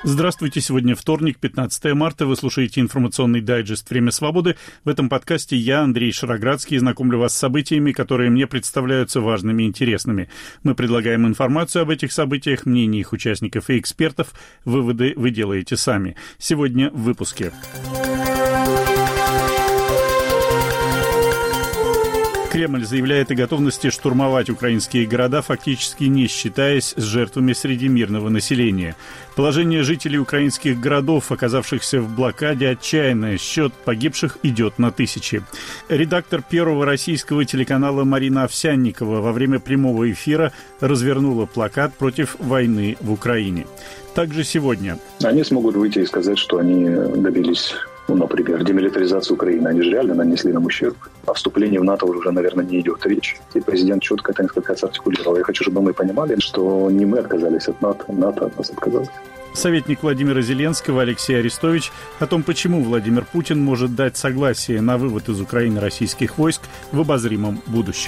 Здравствуйте, сегодня вторник, 15 марта, вы слушаете информационный дайджест «Время свободы». В этом подкасте я, Андрей Шароградский, знакомлю вас с событиями, которые мне представляются важными и интересными. Мы предлагаем информацию об этих событиях, мнения их участников и экспертов. Выводы вы делаете сами. Сегодня в выпуске. Кремль заявляет о готовности штурмовать украинские города, фактически не считаясь с жертвами среди мирного населения. Положение жителей украинских городов, оказавшихся в блокаде, отчаянное. Счет погибших идет на тысячи. Редактор первого российского телеканала Марина Овсянникова во время прямого эфира развернула плакат против войны в Украине. Также сегодня. Они смогут выйти и сказать, что они добились, например, демилитаризации Украины. Они же реально нанесли нам ущерб. О вступлении в НАТО уже, наверное, не идет речь. И президент четко это несколько раз артикулировал. Я хочу, чтобы мы понимали, что не мы отказались от НАТО, НАТО от нас отказалось. Советник Владимира Зеленского Алексей Арестович о том, почему Владимир Путин может дать согласие на вывод из Украины российских войск в обозримом будущем.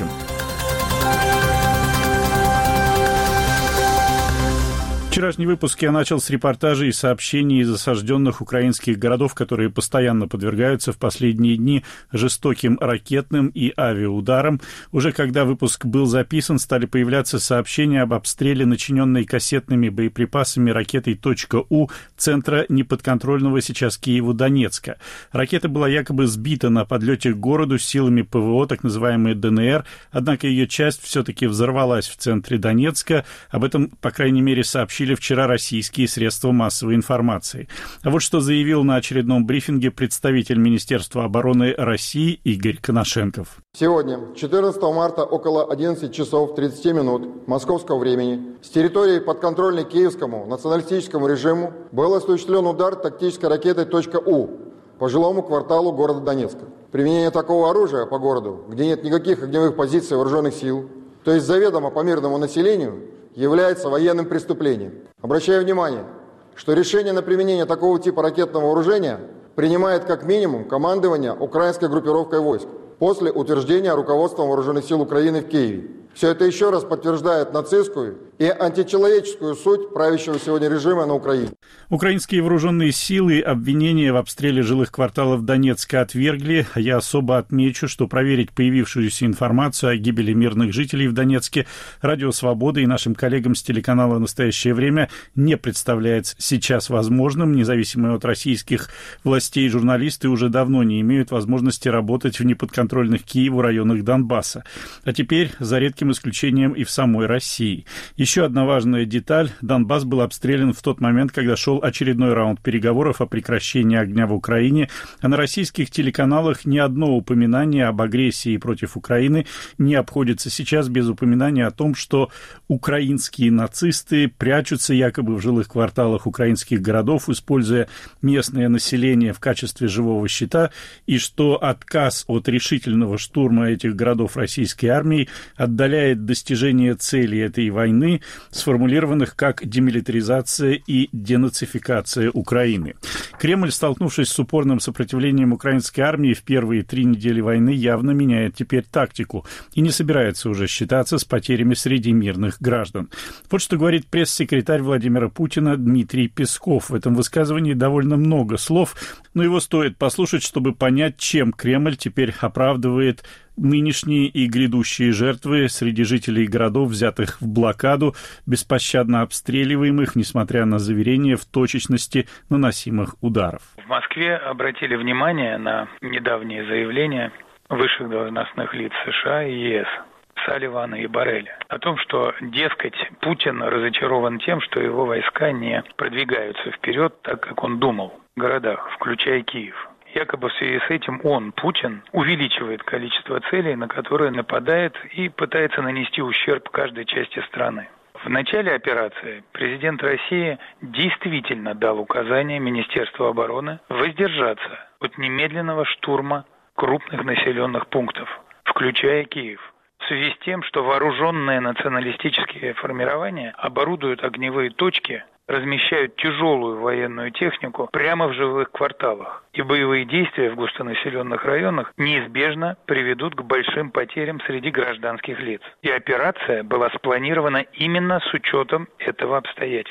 Вчерашний выпуск я начал с репортажей и сообщений из осажденных украинских городов, которые постоянно подвергаются в последние дни жестоким ракетным и авиаударам. Уже когда выпуск был записан, стали появляться сообщения об обстреле, начиненной кассетными боеприпасами ракетой «У» центра неподконтрольного сейчас Киеву Донецка. Ракета была якобы сбита на подлете к городу силами ПВО, так называемой ДНР, однако ее часть все-таки взорвалась в центре Донецка. Об этом, по крайней мере, сообщили вчера российские средства массовой информации. А вот что заявил на очередном брифинге представитель Министерства обороны России Игорь Коношенков. Сегодня, 14 марта, около 11 часов 30 минут московского времени, с территории подконтрольной киевскому националистическому режиму был осуществлен удар тактической ракетой «У» по жилому кварталу города Донецка. Применение такого оружия по городу, где нет никаких огневых позиций вооруженных сил, то есть заведомо по мирному населению, является военным преступлением. Обращаю внимание, что решение на применение такого типа ракетного вооружения принимает как минимум командование украинской группировкой войск после утверждения руководством Вооруженных сил Украины в Киеве. Все это еще раз подтверждает нацистскую и античеловеческую суть правящего сегодня режима на Украине. Украинские вооруженные силы обвинения в обстреле жилых кварталов Донецка отвергли. Я особо отмечу, что проверить появившуюся информацию о гибели мирных жителей в Донецке Радио Свобода и нашим коллегам с телеканала «Настоящее время» не представляется сейчас возможным. Независимые от российских властей журналисты уже давно не имеют возможности работать в неподконтрольных Киеву районах Донбасса. А теперь, за редким исключением, и в самой России. Еще одна важная деталь. Донбасс был обстрелян в тот момент, когда шел очередной раунд переговоров о прекращении огня в Украине, а на российских телеканалах ни одно упоминание об агрессии против Украины не обходится сейчас без упоминания о том, что украинские нацисты прячутся якобы в жилых кварталах украинских городов, используя местное население в качестве живого щита, и что отказ от решительного штурма этих городов российской армией отдаляет достижение целей этой войны, сформулированных как демилитаризация и денацификация Украины. Кремль, столкнувшись с упорным сопротивлением украинской армии в первые 3 недели войны, явно меняет теперь тактику и не собирается уже считаться с потерями среди мирных граждан. Вот что говорит пресс-секретарь Владимира Путина Дмитрий Песков. В этом высказывании довольно много слов, но его стоит послушать, чтобы понять, чем Кремль теперь оправдывает нынешние и грядущие жертвы среди жителей городов, взятых в блокаду, беспощадно обстреливаемых, несмотря на заверения в точечности наносимых ударов. В Москве обратили внимание на недавние заявления высших должностных лиц США и ЕС, Салливана и Борреля, о том, что, дескать, Путин разочарован тем, что его войска не продвигаются вперед так, как он думал, в городах, включая Киев. Якобы в связи с этим он, Путин, увеличивает количество целей, на которые нападает, и пытается нанести ущерб каждой части страны. В начале операции президент России действительно дал указание Министерству обороны воздержаться от немедленного штурма крупных населенных пунктов, включая Киев, в связи с тем, что вооруженные националистические формирования оборудуют огневые точки, размещают тяжелую военную технику прямо в жилых кварталах, и боевые действия в густонаселенных районах неизбежно приведут к большим потерям среди гражданских лиц. И операция была спланирована именно с учетом этого обстоятельства.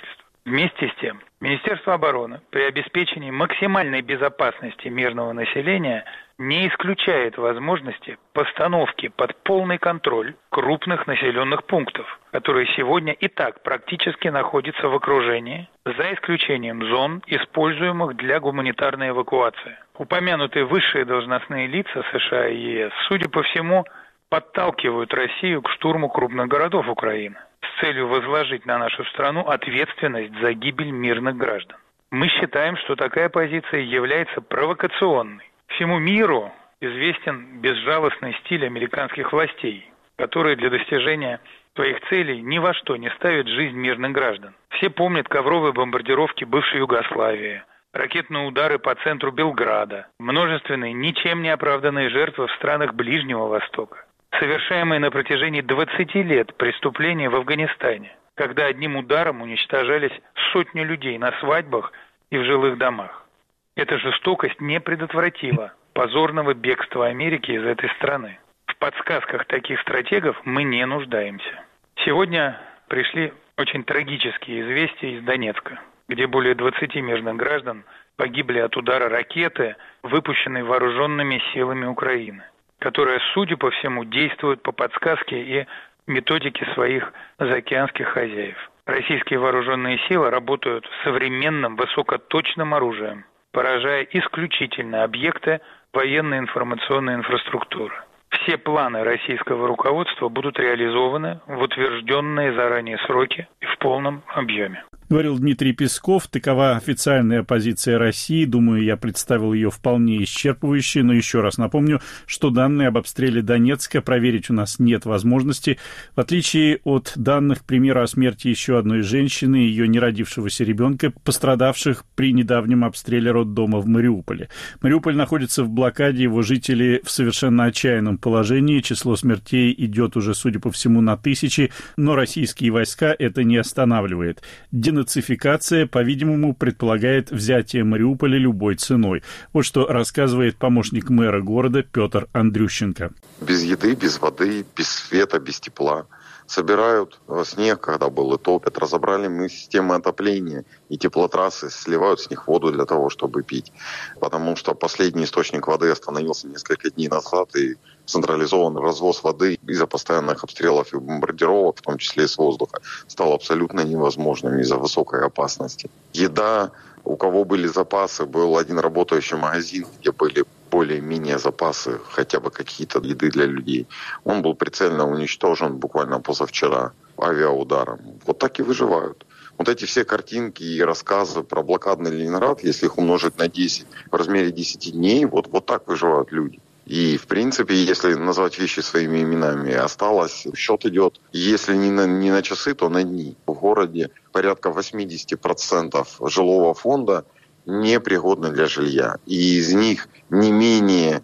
Вместе с тем, Министерство обороны при обеспечении максимальной безопасности мирного населения не исключает возможности постановки под полный контроль крупных населенных пунктов, которые сегодня и так практически находятся в окружении, за исключением зон, используемых для гуманитарной эвакуации. Упомянутые высшие должностные лица США и ЕС, судя по всему, подталкивают Россию к штурму крупных городов Украины с целью возложить на нашу страну ответственность за гибель мирных граждан. Мы считаем, что такая позиция является провокационной. Всему миру известен безжалостный стиль американских властей, которые для достижения своих целей ни во что не ставят жизнь мирных граждан. Все помнят ковровые бомбардировки бывшей Югославии, ракетные удары по центру Белграда, множественные ничем не оправданные жертвы в странах Ближнего Востока, совершаемые на протяжении 20 лет преступления в Афганистане, когда одним ударом уничтожались сотни людей на свадьбах и в жилых домах. Эта жестокость не предотвратила позорного бегства Америки из этой страны. В подсказках таких стратегов мы не нуждаемся. Сегодня пришли очень трагические известия из Донецка, где более 20 мирных граждан погибли от удара ракеты, выпущенной вооруженными силами Украины, которая, судя по всему, действует по подсказке и методике своих заокеанских хозяев. Российские вооруженные силы работают современным высокоточным оружием, поражая исключительно объекты военной информационной инфраструктуры. Все планы российского руководства будут реализованы в утвержденные заранее сроки и в полном объеме. Говорил Дмитрий Песков. Такова официальная позиция России. Думаю, я представил ее вполне исчерпывающе, но еще раз напомню, что данные об обстреле Донецка проверить у нас нет возможности. В отличие от данных, к примеру, о смерти еще одной женщины и ее неродившегося ребенка, пострадавших при недавнем обстреле роддома в Мариуполе. Мариуполь находится в блокаде, его жители в совершенно отчаянном положении. Число смертей идет уже, судя по всему, на тысячи, но российские войска это не останавливает. Денацификация, по-видимому, предполагает взятие Мариуполя любой ценой. Вот что рассказывает помощник мэра города Петр Андрющенко. Без еды, без воды, без света, без тепла. Собирают снег, когда был, и топят. Разобрали мы системы отопления и теплотрассы, сливают с них воду для того, чтобы пить. Потому что последний источник воды остановился несколько дней назад, и централизованный развоз воды из-за постоянных обстрелов и бомбардировок, в том числе и с воздуха, стал абсолютно невозможным из-за высокой опасности. Еда, у кого были запасы, был один работающий магазин, где были более-менее запасы, хотя бы какие-то еды для людей. Он был прицельно уничтожен буквально позавчера авиаударом. Вот так и выживают. Вот эти все картинки и рассказы про блокадный Ленинград, если их умножить на 10 в размере 10 дней, вот так выживают люди. И, в принципе, если назвать вещи своими именами, осталось, счет идет, если не на часы, то на дни. В городе порядка 80% жилого фонда непригодны для жилья. И из них не менее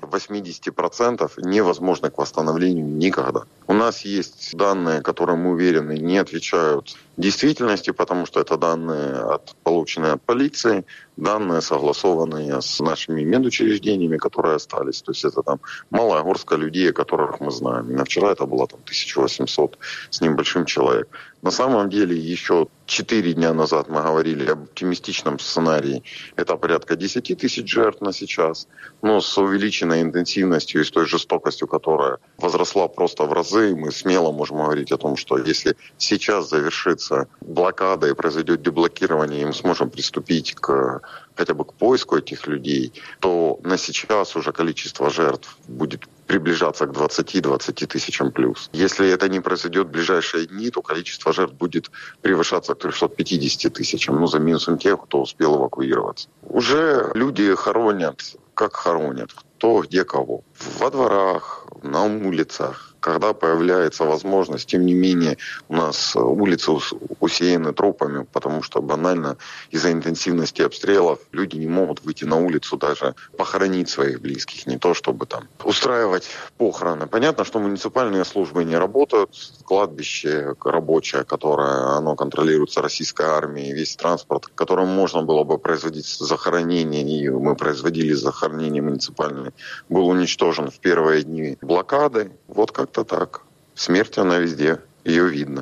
80% невозможно к восстановлению никогда. У нас есть данные, которые, мы уверены, не отвечают действительности, потому что это данные, полученные от полиции, данные, согласованные с нашими медучреждениями, которые остались. То есть это там малая горстка людей, о которых мы знаем. И на вчера это было 1800 с небольшим человек. На самом деле еще 4 дня назад мы говорили об оптимистичном сценарии. Это порядка 10 тысяч жертв на сейчас. Но с увеличенной интенсивностью и с той жестокостью, которая возросла просто в разы, мы смело можем говорить о том, что если сейчас завершится блокада и произойдет деблокирование, и мы сможем приступить хотя бы к поиску этих людей, то на сейчас уже количество жертв будет приближаться к 20 тысячам плюс. Если это не произойдет в ближайшие дни, то количество жертв будет превышаться к 350 тысячам, за минусом тех, кто успел эвакуироваться. Уже люди хоронят, как хоронят, кто где кого. Во дворах, на улицах. Когда появляется возможность, тем не менее, у нас улицы усеяны трупами, потому что банально из-за интенсивности обстрелов люди не могут выйти на улицу даже похоронить своих близких, не то чтобы там устраивать похороны. Понятно, что муниципальные службы не работают, кладбище рабочее, которое оно контролируется российской армией, весь транспорт, которым можно было бы производить захоронение, и мы производили захоронение муниципальное, был уничтожен в первые дни блокады. Вот как-то так. Смерть, она везде. Ее видно.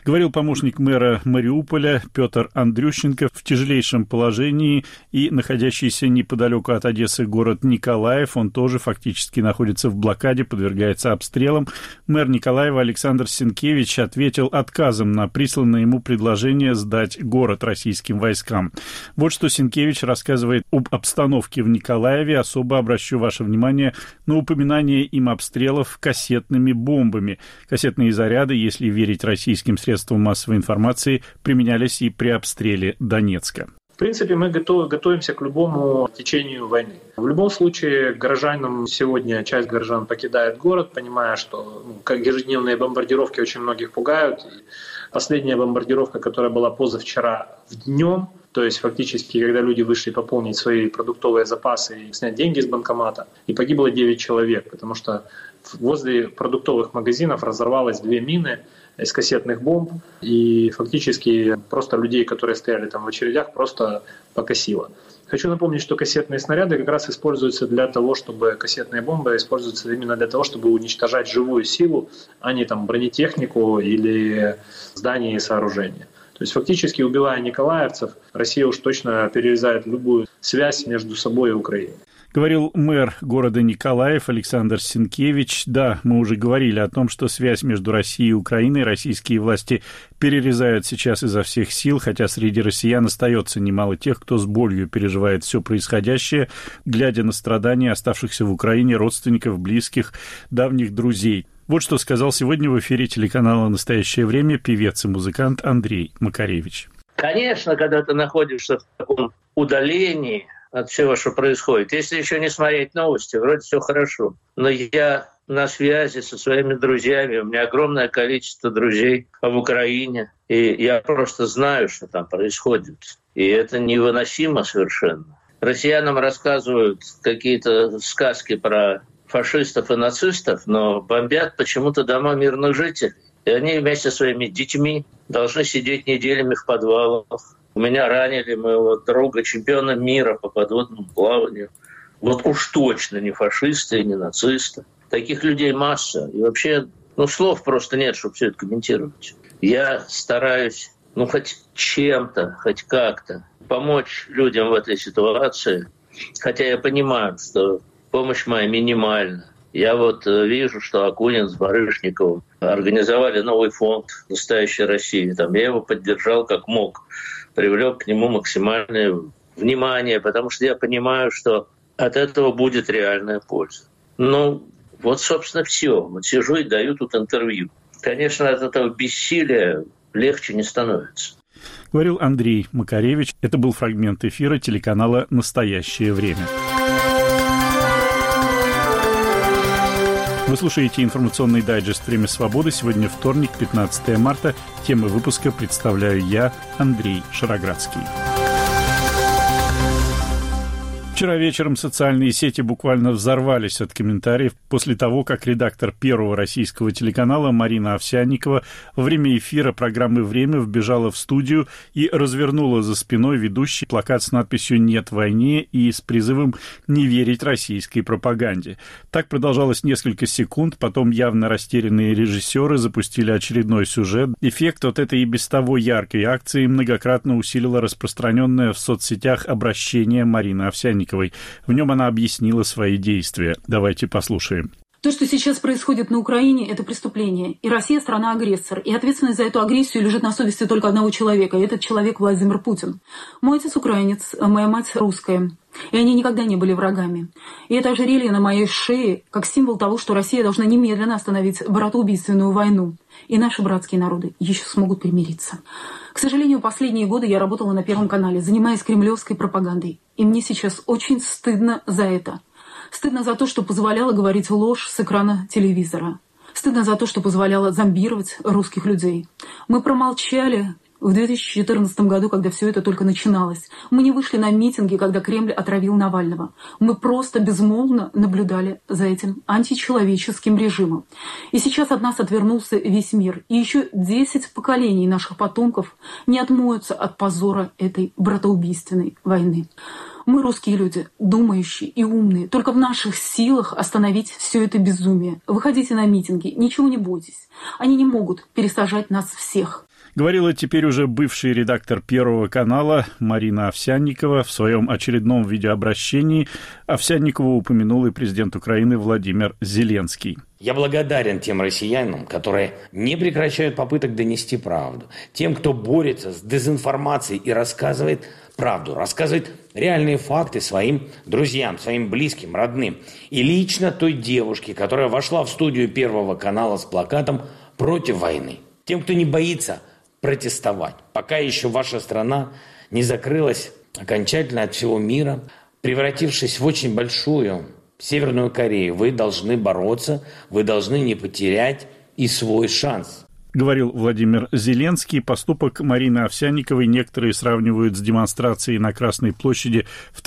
Говорил помощник мэра Мариуполя Петр Андрющенко. В тяжелейшем положении и находящийся неподалеку от Одессы город Николаев. Он тоже фактически находится в блокаде, подвергается обстрелам. Мэр Николаева Александр Сенкевич ответил отказом на присланное ему предложение сдать город российским войскам. Вот что Сенкевич рассказывает об обстановке в Николаеве. Особо обращу ваше внимание на упоминание им обстрелов кассетными бомбами. Кассетные заряды, если верить российским средствам массовой информации, применялись и при обстреле Донецка. В принципе, мы готовимся к любому течению войны. В любом случае, горожанам сегодня часть горожан покидает город, понимая, что как ежедневные бомбардировки очень многих пугают. И последняя бомбардировка, которая была позавчера днем, то есть фактически, когда люди вышли пополнить свои продуктовые запасы и снять деньги из банкомата, и погибло 9 человек, потому что возле продуктовых магазинов разорвалось 2 мины из кассетных бомб, и фактически просто людей, которые стояли там в очередях, просто покосило. Хочу напомнить, что кассетные снаряды как раз используются для того, чтобы кассетные бомбы используются именно для того, чтобы уничтожать живую силу, а не там бронетехнику или здания и сооружения. То есть фактически, убивая николаевцев, Россия уж точно перерезает любую связь между собой и Украиной. Говорил мэр города Николаев Александр Сенкевич. Да, мы уже говорили о том, что связь между Россией и Украиной российские власти перерезают сейчас изо всех сил, хотя среди россиян остается немало тех, кто с болью переживает все происходящее, глядя на страдания оставшихся в Украине родственников, близких, давних друзей. Вот что сказал сегодня в эфире телеканала «Настоящее время» певец и музыкант Андрей Макаревич. Конечно, когда ты находишься в таком удалении от всего, что происходит. Если еще не смотреть новости, вроде все хорошо. Но я на связи со своими друзьями. У меня огромное количество друзей в Украине. И я просто знаю, что там происходит. И это невыносимо совершенно. Россиянам рассказывают какие-то сказки про фашистов и нацистов, но бомбят почему-то дома мирных жителей. И они вместе со своими детьми должны сидеть неделями в подвалах. У меня ранили моего друга, чемпиона мира по подводному плаванию. Вот уж точно не фашисты и не нацисты. Таких людей масса. И вообще, слов просто нет, чтобы все это комментировать. Я стараюсь, хоть чем-то, хоть как-то помочь людям в этой ситуации. Хотя я понимаю, что помощь моя минимальна. Я вижу, что Акунин с Барышниковым организовали новый фонд «Настоящей России». Я его поддержал как мог. Привлек к нему максимальное внимание, потому что я понимаю, что от этого будет реальная польза. Собственно, все. Сижу и даю тут интервью. Конечно, от этого бессилия легче не становится. Говорил Андрей Макаревич. Это был фрагмент эфира телеканала «Настоящее время». Вы слушаете информационный дайджест «Время свободы». Сегодня вторник, 15 марта. Темы выпуска представляю я, Андрей Шароградский. Вчера вечером социальные сети буквально взорвались от комментариев после того, как редактор первого российского телеканала Марина Овсянникова во время эфира программы «Время» вбежала в студию и развернула за спиной ведущий плакат с надписью «Нет войне» и с призывом не верить российской пропаганде. Так продолжалось несколько секунд, потом явно растерянные режиссеры запустили очередной сюжет. Эффект от этой и без того яркой акции многократно усилило распространенное в соцсетях обращение Марины Овсянниковой. В нем она объяснила свои действия. Давайте послушаем. То, что сейчас происходит на Украине, это преступление. И Россия – страна-агрессор. И ответственность за эту агрессию лежит на совести только одного человека. И этот человек – Владимир Путин. Мой отец украинец, моя мать русская. И они никогда не были врагами. И это ожерелье на моей шее как символ того, что Россия должна немедленно остановить братоубийственную войну. И наши братские народы еще смогут примириться. К сожалению, последние годы я работала на Первом канале, занимаясь кремлевской пропагандой. И мне сейчас очень стыдно за это. Стыдно за то, что позволяла говорить ложь с экрана телевизора. Стыдно за то, что позволяла зомбировать русских людей. Мы промолчали в 2014 году, когда все это только начиналось. Мы не вышли на митинги, когда Кремль отравил Навального. Мы просто безмолвно наблюдали за этим античеловеческим режимом. И сейчас от нас отвернулся весь мир. И еще 10 поколений наших потомков не отмоются от позора этой братоубийственной войны. Мы, русские люди, думающие и умные. Только в наших силах остановить все это безумие. Выходите на митинги, ничего не бойтесь. Они не могут пересажать нас всех. Говорила теперь уже бывший редактор Первого канала Марина Овсянникова в своем очередном видеообращении. Овсянникова упомянул и президент Украины Владимир Зеленский. Я благодарен тем россиянам, которые не прекращают попыток донести правду. Тем, кто борется с дезинформацией и рассказывает правду, рассказывает реальные факты своим друзьям, своим близким, родным. И лично той девушке, которая вошла в студию Первого канала с плакатом «Против войны». Тем, кто не боится протестовать. Пока еще ваша страна не закрылась окончательно от всего мира, превратившись в очень большую Северную Корею, вы должны бороться, вы должны не потерять и свой шанс. Говорил Владимир Зеленский. Поступок Марины Овсянниковой некоторые сравнивают с демонстрацией на Красной площади в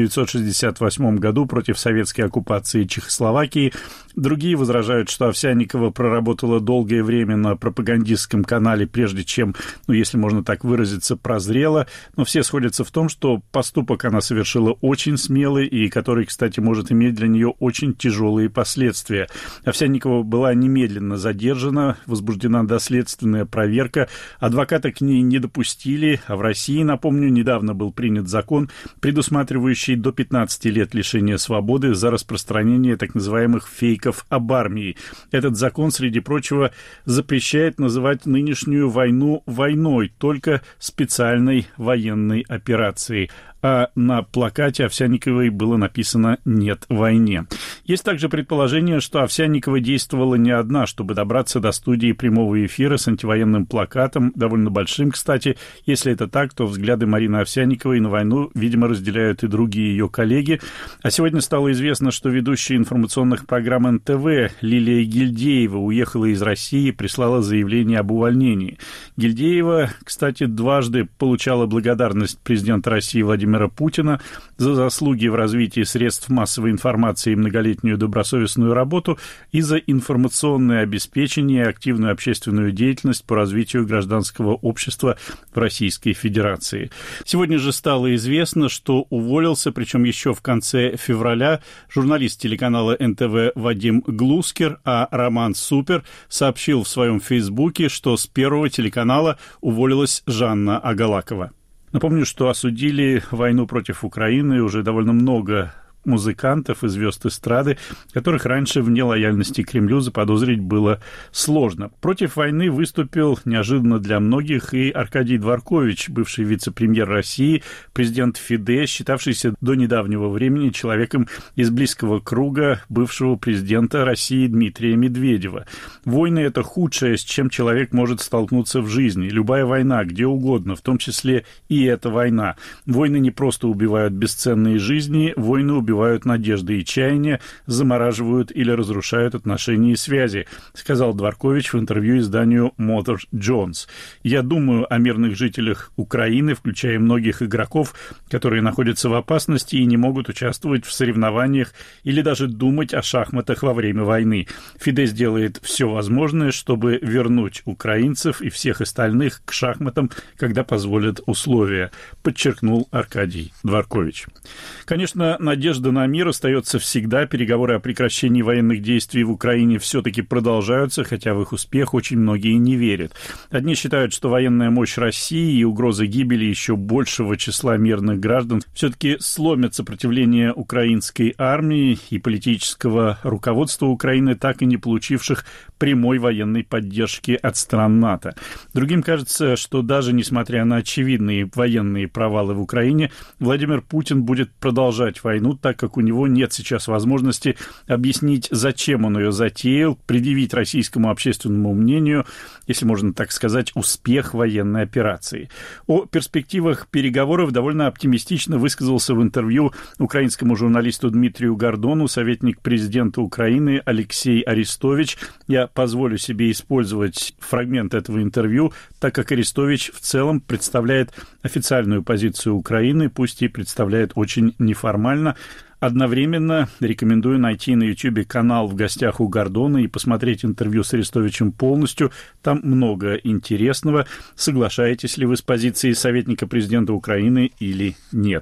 1968 году против советской оккупации Чехословакии. Другие возражают, что Овсянникова проработала долгое время на пропагандистском канале, прежде чем, если можно так выразиться, прозрела. Но все сходятся в том, что поступок она совершила очень смелый и который, кстати, может иметь для нее очень тяжелые последствия. Овсянникова была немедленно задержана, возбуждена доследственная проверка. Адвоката к ней не допустили, а в России, напомню, недавно был принят закон, предусматривающий до 15 лет лишения свободы за распространение так называемых фейков об армии. Этот закон, среди прочего, запрещает называть нынешнюю войну войной, только специальной военной операцией. А на плакате Овсянниковой было написано «Нет войне». Есть также предположение, что Овсянникова действовала не одна, чтобы добраться до студии прямого эфира с антивоенным плакатом, довольно большим, кстати. Если это так, то взгляды Марины Овсянниковой на войну, видимо, разделяют и другие ее коллеги. А сегодня стало известно, что ведущая информационных программ НТВ Лилия Гильдеева уехала из России и прислала заявление об увольнении. Гильдеева, кстати, дважды получала благодарность президента России Владимира Путина за заслуги в развитии средств массовой информации и многолетнюю добросовестную работу и за информационное обеспечение и активную общественную деятельность по развитию гражданского общества в Российской Федерации. Сегодня же стало известно, что уволился, причем еще в конце февраля, журналист телеканала НТВ Вадим Глускер, а Роман Супер сообщил в своем фейсбуке, что с Первого телеканала уволилась Жанна Агалакова. Напомню, что осудили войну против Украины уже довольно много музыкантов и звезд эстрады, которых раньше в нелояльности к Кремлю заподозрить было сложно. Против войны выступил неожиданно для многих и Аркадий Дворкович, бывший вице-премьер России, президент ФИДЕ, считавшийся до недавнего времени человеком из близкого круга бывшего президента России Дмитрия Медведева. Войны — это худшее, с чем человек может столкнуться в жизни. Любая война, где угодно, в том числе и эта война. Войны не просто убивают бесценные жизни, войны убивают надежды и чаяния, замораживают или разрушают отношения и связи, сказал Дворкович в интервью изданию Mother Jones. Я думаю о мирных жителях Украины, включая многих игроков, которые находятся в опасности и не могут участвовать в соревнованиях или даже думать о шахматах во время войны. ФИДЕ сделает все возможное, чтобы вернуть украинцев и всех остальных к шахматам, когда позволят условия, подчеркнул Аркадий Дворкович. Конечно, надежда на мир остается всегда. Переговоры о прекращении военных действий в Украине все-таки продолжаются, хотя в их успех очень многие не верят. Одни считают, что военная мощь России и угроза гибели еще большего числа мирных граждан все-таки сломят сопротивление украинской армии и политического руководства Украины, так и не получивших прямой военной поддержки от стран НАТО. Другим кажется, что даже несмотря на очевидные военные провалы в Украине, Владимир Путин будет продолжать войну, так как у него нет сейчас возможности объяснить, зачем он ее затеял, предъявить российскому общественному мнению, если можно так сказать, успех военной операции. О перспективах переговоров довольно оптимистично высказался в интервью украинскому журналисту Дмитрию Гордону советник президента Украины Алексей Арестович. Я позволю себе использовать фрагмент этого интервью, так как Арестович в целом представляет официальную позицию Украины, пусть и представляет очень неформально. Одновременно рекомендую найти на YouTube канал «В гостях у Гордона» и посмотреть интервью с Арестовичем полностью. Там много интересного. Соглашаетесь ли вы с позицией советника президента Украины или нет?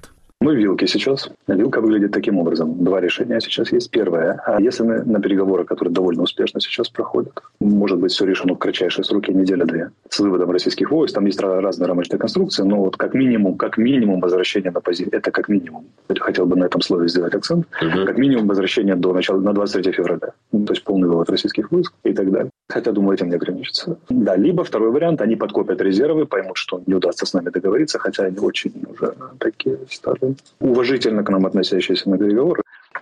Мы в вилке сейчас. Вилка выглядит таким образом. Два решения сейчас есть. Первое. А если на переговоры, которые довольно успешно сейчас проходят, может быть, все решено в кратчайшие сроки, неделя-две, с выводом российских войск, там есть разные рамочные конструкции, но вот как минимум возвращение на позицию. Это как минимум. Я хотел бы на этом слове сделать акцент. Как минимум возвращение до начала, на 23 февраля. То есть полный вывод российских войск и так далее. Хотя, думаю, этим не ограничится. Да, либо второй вариант, они подкопят резервы, поймут, что не удастся с нами договориться, хотя они очень уже такие старые, уважительно к нам относящиеся на переговоры.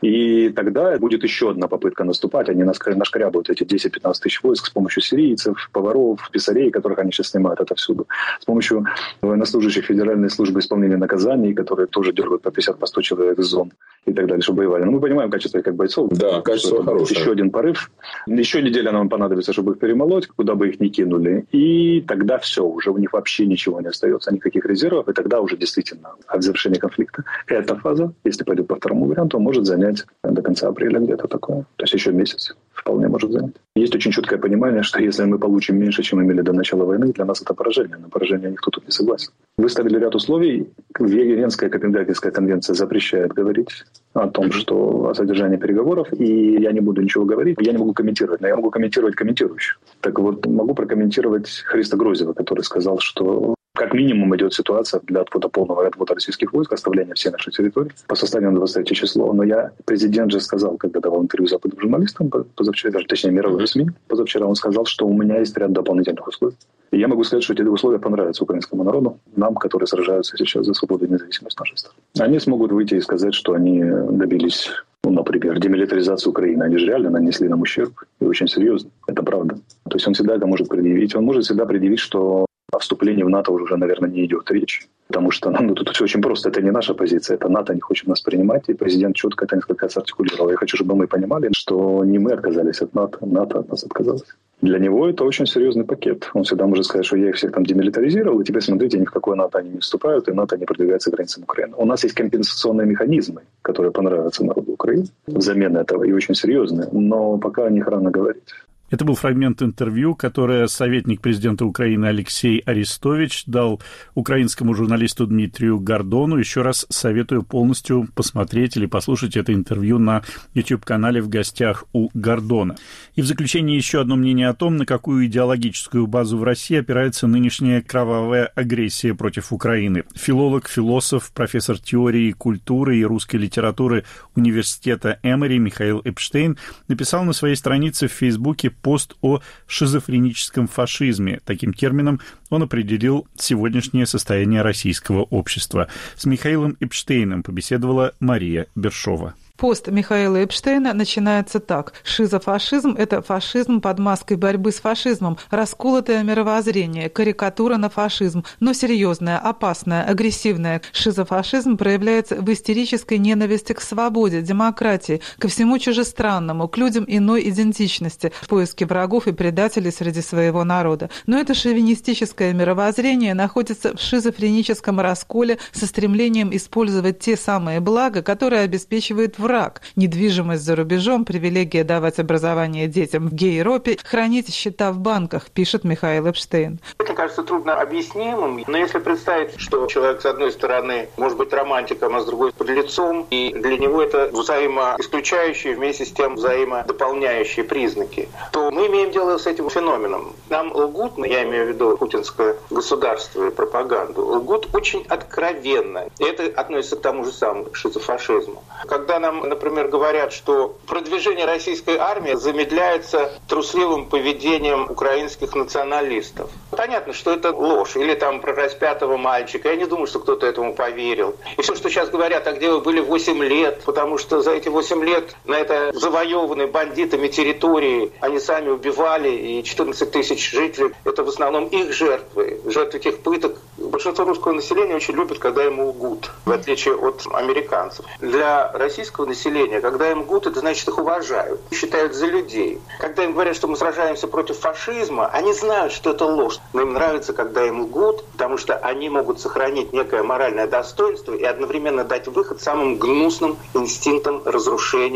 И тогда будет еще одна попытка наступать. Они нашкрябают эти 10-15 тысяч войск с помощью сирийцев, поваров, писарей, которых они сейчас снимают отовсюду. С помощью военнослужащих Федеральной службы исполнения наказаний, которые тоже дергают по 50-100 человек из зон и так далее, чтобы воевали. Но мы понимаем качество их как бойцов. Да, качество хорошее. Еще один порыв. Еще неделя нам понадобится, чтобы их перемолоть, куда бы их ни кинули. И тогда все, уже у них вообще ничего не остается, никаких резервов. И тогда уже действительно от завершения конфликта эта фаза, если пойдет по второму варианту, может занять до конца апреля где-то такое. То есть еще месяц вполне может занять. Есть очень четкое понимание, что если мы получим меньше, чем имели до начала войны, для нас это поражение. На поражение никто тут не согласен. Выставили ряд условий. Венская Копенгагенская конвенция запрещает говорить о том, что о содержании переговоров. И я не буду ничего говорить. Я не могу комментировать, но я могу комментировать комментирующих. Так вот, могу прокомментировать Христа Грозева, который сказал, что как минимум идет ситуация для полного отвода российских войск, оставления всей нашей территории по состоянию на 23 число. Но президент же сказал, когда давал интервью западным журналистам позавчера, точнее мировым СМИ, позавчера он сказал, что у меня есть ряд дополнительных условий. И я могу сказать, что эти условия понравятся украинскому народу, нам, которые сражаются сейчас за свободу и независимость нашей страны. Они смогут выйти и сказать, что они добились, например, демилитаризации Украины. Они же реально нанесли нам ущерб, и очень серьезно. Это правда. То есть он всегда это может предъявить. Он может всегда предъявить, что о вступлении в НАТО уже, наверное, не идет речь. Потому что тут все очень просто. Это не наша позиция. Это НАТО не хочет нас принимать. И президент четко это несколько раз артикулировал. Я хочу, чтобы мы понимали, что не мы отказались от НАТО. НАТО от нас отказалось. Для него это очень серьезный пакет. Он всегда может сказать, что я их всех там демилитаризировал, и теперь, смотрите, ни в какое НАТО они не вступают, и НАТО не продвигается к границам Украины. У нас есть компенсационные механизмы, которые понравятся народу Украины взамен этого, и очень серьезные. Но пока о них рано говорить. Это был фрагмент интервью, которое советник президента Украины Алексей Арестович дал украинскому журналисту Дмитрию Гордону. Еще раз советую полностью посмотреть или послушать это интервью на YouTube-канале «В гостях у Гордона». И в заключение еще одно мнение о том, на какую идеологическую базу в России опирается нынешняя кровавая агрессия против Украины. Филолог, философ, профессор теории культуры и русской литературы университета Эмори Михаил Эпштейн написал на своей странице в Фейсбуке пост о шизофреническом фашизме. Таким термином он определил сегодняшнее состояние российского общества. С Михаилом Эпштейном побеседовала Мария Бершова. Пост Михаила Эпштейна начинается так. Шизофашизм – это фашизм под маской борьбы с фашизмом, расколотое мировоззрение, карикатура на фашизм, но серьезная, опасная, агрессивная. Шизофашизм проявляется в истерической ненависти к свободе, демократии, ко всему чужестранному, к людям иной идентичности, в поиске врагов и предателей среди своего народа. Но это шовинистическое мировоззрение находится в шизофреническом расколе со стремлением использовать те самые блага, которые обеспечивает враг. Недвижимость за рубежом, привилегия давать образование детям в Гейропе, хранить счета в банках, пишет Михаил Эпштейн. Это кажется трудно объяснимым, но если представить, что человек с одной стороны может быть романтиком, а с другой подлецом, и для него это взаимоисключающие, вместе с тем взаимодополняющие признаки, то мы имеем дело с этим феноменом. Нам лгут, я имею в виду путинское государство и пропаганду, лгут очень откровенно. И это относится к тому же самому, к шизофашизму. Когда нам, например, говорят, что продвижение российской армии замедляется трусливым поведением украинских националистов. Понятно, что это ложь. Или там про распятого мальчика. Я не думаю, что кто-то этому поверил. И все, что сейчас говорят, а где вы были 8 лет, потому что за эти 8 лет на это завоеванной бандитами территории они сами убивали, и 14 тысяч жителей, это в основном их жертвы тех пыток. Большинство русского населения очень любит, когда ему лгут, в отличие от американцев. Для российского населения, когда им лгут, это значит, их уважают, считают за людей. Когда им говорят, что мы сражаемся против фашизма, они знают, что это ложь. Но им нравится, когда им лгут, потому что они могут сохранить некое моральное достоинство и одновременно дать выход самым гнусным инстинктам разрушения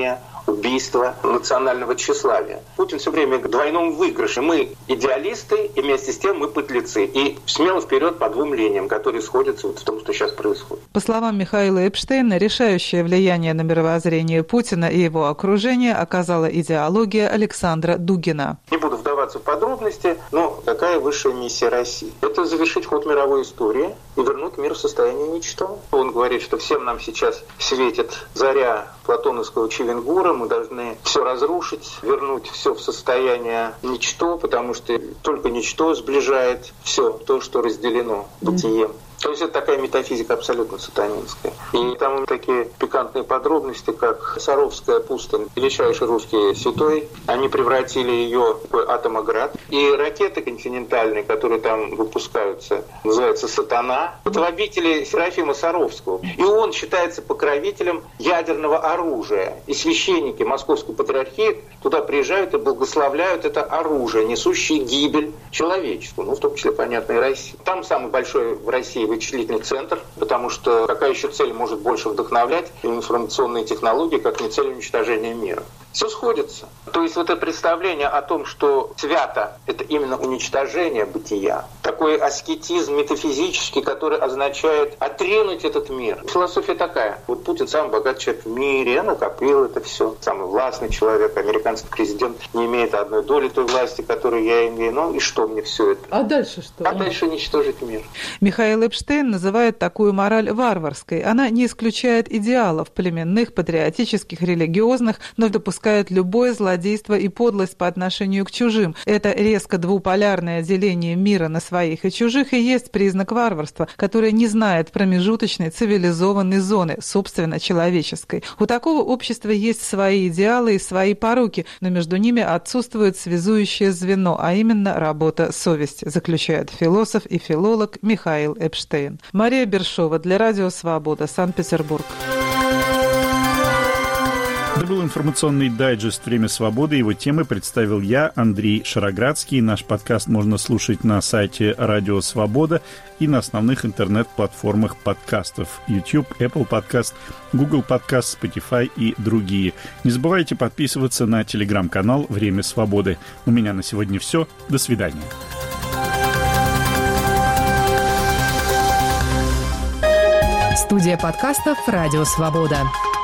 убийство национального тщеславия. Путин все время в двойном выигрыше. Мы идеалисты, и вместе с тем мы подлецы. И смело вперед по двум линиям, которые сходятся в том, что сейчас происходит. По словам Михаила Эпштейна, решающее влияние на мировоззрение Путина и его окружения оказала идеология Александра Дугина. Не буду вдаваться в подробности, но какая высшая миссия России? Это завершить ход мировой истории и вернуть мир в состояние ничто. Он говорит, что всем нам сейчас светит заря платоновского Чевенгура, мы должны все разрушить, вернуть все в состояние ничто, потому что только ничто сближает все то, что разделено бытием. То есть это такая метафизика абсолютно сатанинская. И там такие пикантные подробности, как Саровская пустынь, величайший русский святой, они превратили ее в атомоград. И ракеты континентальные, которые там выпускаются, называются «Сатана». Это в обители Серафима Саровского. И он считается покровителем ядерного оружия. И священники Московской патриархии туда приезжают и благословляют это оружие, несущее гибель человечеству, в том числе, понятно, и России. Там самый большой в России вычислительный центр, потому что какая еще цель может больше вдохновлять информационные технологии, как не цель уничтожения мира. Все сходится. То есть вот это представление о том, что свято — это именно уничтожение бытия, такой аскетизм метафизический, который означает отринуть этот мир. Философия такая. Вот Путин самый богатый человек в мире, накопил это все. Самый властный человек, американский президент не имеет одной доли той власти, которую я имею. И что мне все это? А дальше что? А дальше уничтожить мир. Михаил Эпштейн называет такую мораль варварской. Она не исключает идеалов племенных, патриотических, религиозных, но допускает любое злодейство и подлость по отношению к чужим. Это резко двуполярное деление мира на своих и чужих и есть признак варварства, которое не знает промежуточной цивилизованной зоны, собственно, человеческой. У такого общества есть свои идеалы и свои пороки, но между ними отсутствует связующее звено, а именно работа совести, заключает философ и филолог Михаил Эпштейн. Мария Бершова для Радио Свобода, Санкт-Петербург. Это был информационный дайджест «Время свободы». Его темы представил я, Андрей Шароградский. Наш подкаст можно слушать на сайте Радио Свобода и на основных интернет-платформах подкастов: YouTube, Apple Podcast, Google Podcast, Spotify и другие. Не забывайте подписываться на телеграм-канал «Время свободы». У меня на сегодня все. До свидания. Студия подкастов «Радио Свобода».